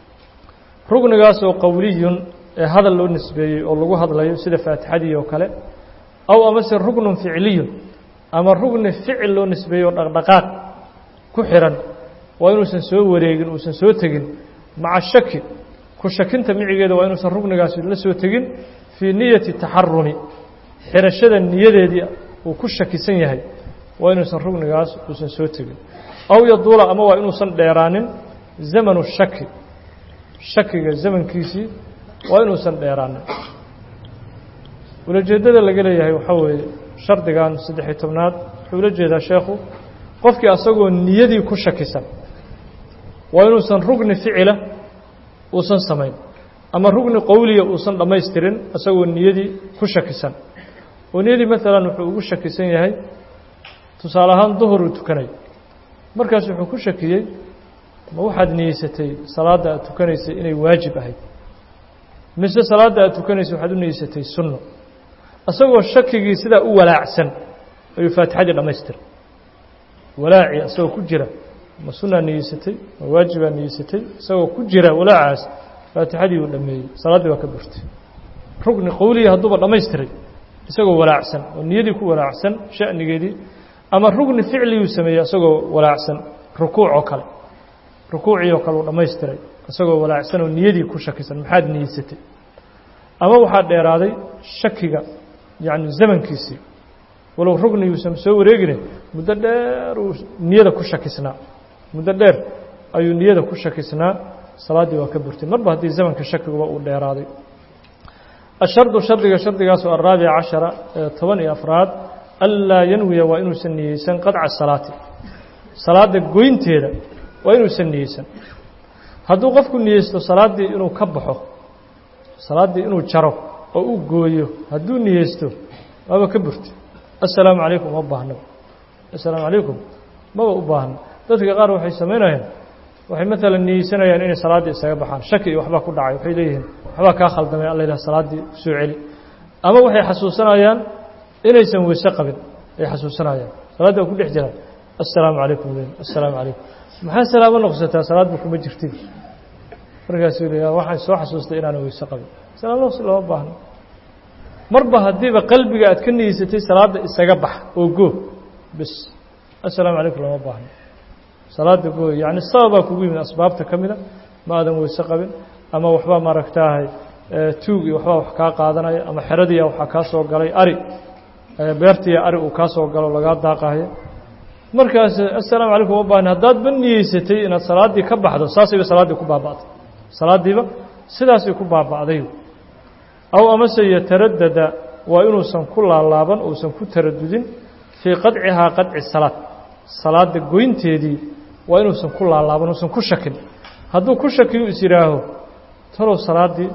A: rugnigaas oo qowliyun ee hadal loo nisbeeyey oo lagu hadlayo sida faatixadii oo kale aw amase rugnun ficliyun ama rugni ficil loo nisbeeyey oo dhaqdhaqaaq ku xihan waa inuusan soo wareegin uusan soo tegin maca shaki ku shakinta micigeeda waa inuusan rugnigaasi la soo tegin fii niyati taxarumi xirashada niyadeedii uu ku shakisan yahay waa inuusan rugnigaas uusan soo tegin aw yaduula ama waa inuusan dheeraanin zamanu shaki shakiga zamankiisii waa inuusan dheeraanin ulajeeddada laga leeyahay waxaa weeye shardigan saddex-iyo tobnaad wuxuu ula jeedaa sheekhu qofkii asagoo niyadii ku shakisan waa inuusan rugni ficila uusan samayn ama rugni qowliya uusan dhammaystirin asagoo niyadii ku shakisan oo niyadii maalan wuxuu ugu shakisan yahay tusaale ahaan duhur uu tukanay markaas wuxuu ku shakiyey ma waxaad niyeysatay salaadda aad tukanaysay inay waajib ahayd mise salaadda aad tukanaysay waxaad u niyeysatay sunno asagoo shakigii sidaa u walaacsan ayuu faatixadii dhammaystiray walaacii asagoo ku jira ma sunaa niyeysatay ma waajibaa niyeysatay isagoo ku jira walaacaas faatixadii uu dhameeyey salaaddii waa ka burtay rugni qowliya hadduuba dhammaystiray isagoo walaacsan oo niyadii ku walaacsan sha'nigeedii ama rugni ficliyuu sameeyey isagoo walaacsan rukuuc oo kale rukuucii oo kale uu dhammaystiray isagoo walaacsan oo niyadii ku shakisan maxaad niyeysatay ama waxaa dheeraaday shakiga yacni zamankiisii walow rugni yuusan soo wareegine muddo dheer uu niyada ku shakisnaa muddo dheer ayuu niyada ku shakisnaa salaaddii waa ka burtay marba haddii zamanka shakiguba uu dheeraaday ashardu shardiga shardigaasoo araabica cashara ee toban iyo afraad anlaa yanwiya waa inuusan niyeysan qadca salaati salaadda goynteeda waa inuusan niyeysan hadduu qofku niyeysto salaaddii inuu ka baxo salaaddii inuu jaro oo uu gooyo hadduu niyeysto waaba ka burtay assalaamu calaykum ma baahno assalaamu calaykum maba u baahno dadka qaar waxay samaynayaan waxay maalan niyeysanayaan inay salaaddii isaga baxaan shaki iyo waxbaa ku dhacay waxay leeyihiin waxbaa kaa khaldamay alla ilaha salaaddii soo celi ama waxay xasuusanayaan inaysan weyse qabin ay xasuusanayaan salaaddii waa ku dhex jiraan assalaamu calaykum assalaamu calaykum maxaa salaamo noqsataa salaadba kuma jirtid markaasuu leeyahay waxaan soo xasuustay inaanan weyse qabin salaam noqsi lama baahno marba haddiiba qalbiga aad ka niyeysatay salaadda isaga bax oo goo bas assalaamu calaykum lama baahno salaadda goo yacni sababaa kugu yimid asbaabta ka mida ma aadan weyse qabin ama waxbaa maaragtaahay tuug iyo waxbaa wax kaa qaadanaya ama xeradiiya waxaa kaa soo galay ari beertiiya ari uu kaa soo galo lagaa daaqayo markaas assalaamu calaykum ma baahno haddaad ba niyeysatay inaad salaaddii ka baxdo saasayba salaaddii ku baaba'day salaaddiiba sidaasay ku baaba'day aw amase yataradada waa inuusan ku laalaaban uusan ku taradudin fii qadcihaa qadci salaad salaadda goynteedii waa inuusan ku laalaaban uusan ku shakin hadduu ku shakiyo is yidhaaho talow salaaddii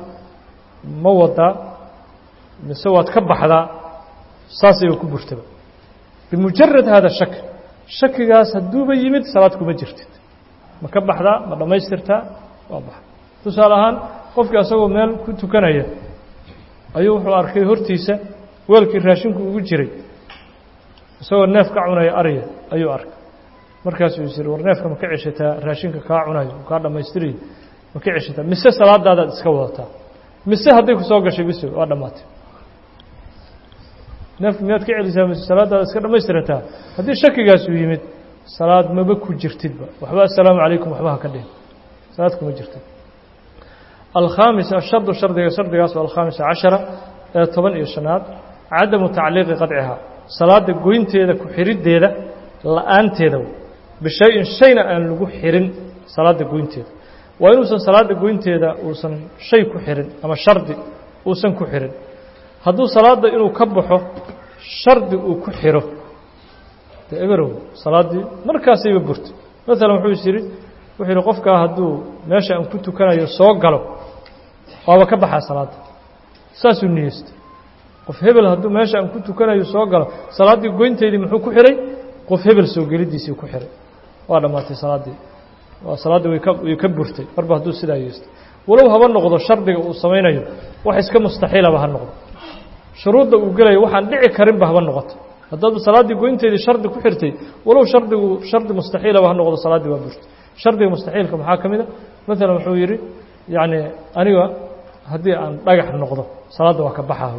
A: ma wadaa mise waad ka baxdaa saasayba ku burtaba bimujarad hada shak shakigaas hadduuba yimid salaad kuma jirtid ma ka baxdaa ma dhammaystirtaa waa baxa tusaale ahaan qofkii asagoo meel ku tukanaya ayuu wuxuu arkay hortiisa weelkii raashinku ugu jiray isagoo neef ka cunaya ariya ayuu arkay markaasuu is yidhi war neefka ma ka ceshataa raashinka kaa cunayo kaa dhammaystirayo ma ka ceshataa mise salaadaadaad iska wadataa mise hadday ku soo gashay biso waa dhammaatay neefka miyaad ka celisaa mise salaadaada iska dhammaystirataa haddii shakigaasuu yimid salaad maba ku jirtidba waxba assalaamu calaykum waxba ha ka dhihin salaad kuma jirtid alkhaamis ashardu shardiga shardigaas oo alkhaamisa cashara ee toban iyo shanaad cadamu tacliiqi qadcihaa salaadda goynteeda ku xiriddeeda la-aanteeda bishay-in shayna aan lagu xirin salaadda goynteeda waa inuusan salaadda goynteeda uusan shay ku xirin ama shardi uusan ku xirin hadduu salaadda inuu ka baxo shardi uu ku xiro dee eberow salaaddii markaasayba burtay maalan wuxuu is yidhi wuxuu yidhi qofkaa hadduu meesha aan ku tukanayo soo galo waaba ka baxaa salaadda saasuu niyeystay qof hebel hadduu meesha aan ku tukanayo soo galo salaaddii goynteedii muxuu ku xihay qof hebel soo geliddiisii ku xihay waa dhammaatay salaaddii waa salaaddii way ka way ka burtay marba hadduu sidaa yeestay walow haba noqdo shardiga uu samaynayo wax iska mustaxiilaba ha noqdo shuruudda uu gelayo waxaan dhici karinba haba noqoto haddaad salaaddii goynteedii shardi ku xirtay walow shardigu shardi mustaxiilaba ha noqdo salaaddii waa burtay shardiga mustaxiilka maxaa ka mid a maalan wuxuu yidhi yacni aniga haddii aan dhagax noqdo salaadda waa ka baxaa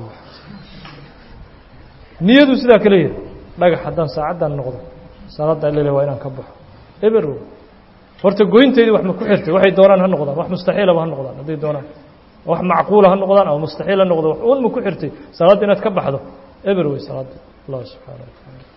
A: niyadu sidaa kale yahay dhagax haddaan saacaddan noqdo salaadda lele waa inaan ka baxo eberow horta goynteedii wax ma ku xirtay waxay doonaan ha noqdaan wax mustaxiilaba ha noqdaan hadday doonaan wax macquula ha noqdaan ama mustaxiil ha noqdo wax uun ma ku xirtay salaadda inaad ka baxdo eber wey salaadda allah subxaana wa tacaala